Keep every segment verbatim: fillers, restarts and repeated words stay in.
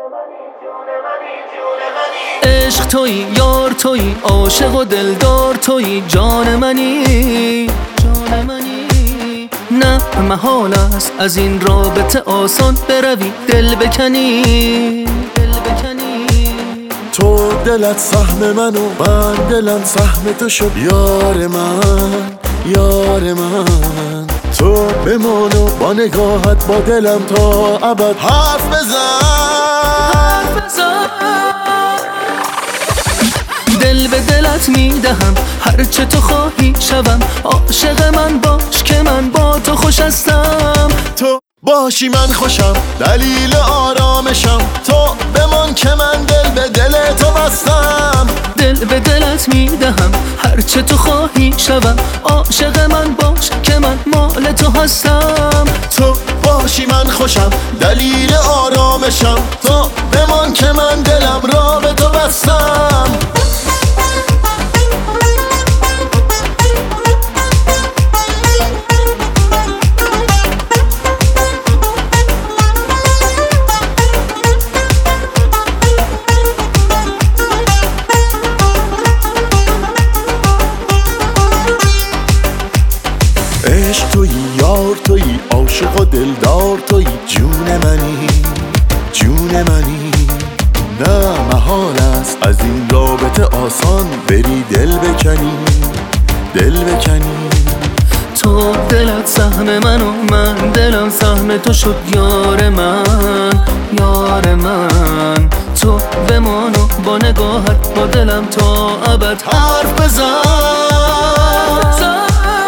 عشق تویی، یار تویی، عاشق و دلدار تویی، جان منی، جان منی. نه محال است از این رابطه آسان بروی، دل بکنی، دل بکنی. تو دلت سهم من و من دلم سهم تو شد، یار من، یار من. تو بمان و با نگاهت با دلم تا ابد حرف بزن، حرف بزن. دل به دلت میدهم، هرچه تو خواهی شوم، عاشق من باش که من با تو خوش هستم. تو باشی من خوشم، دلیل آرامشم، تو بمان که من دل به دل تو بستم. دل به دلت میدهم، هرچه تو خواهی شوم، عاشق من باش که من مال تو هستم. تو باشی من خوشم، دلیل آرامشم، تو بمان که من دلم را به تو بستم. عشق تویی، یار تویی، عاشق و دلدار تویی، جون منی، جون منی. نه محال است از این رابطه آسان بری دل بکنی، دل بکنی. تو دلت سهم من و من دلم سهم تو شد، یار من، یار من. تو بمان و با نگاهت با دلم تا ابد حرف بزن.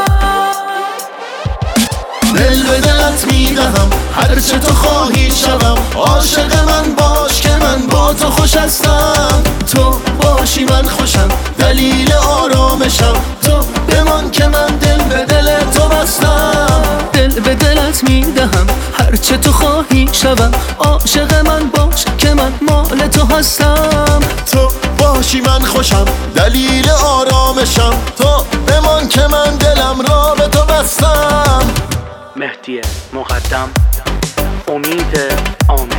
دل به دلت میدهم، هرچه تو خواهی شوم، عاشق من باش که من با تو خوش هستم. تو باشی من خوشم، دلیل آرامشم، تو بمان که من دل به دل تو بستم. دل به دلت میدهم، هرچه تو خواهی شوم، عاشق من باش که من مال تو هستم. تو باشی من خوشم، دلیل آرامشم، تو بمان که من دلم را به تو بستم. مهدی مقدم، امید عامر.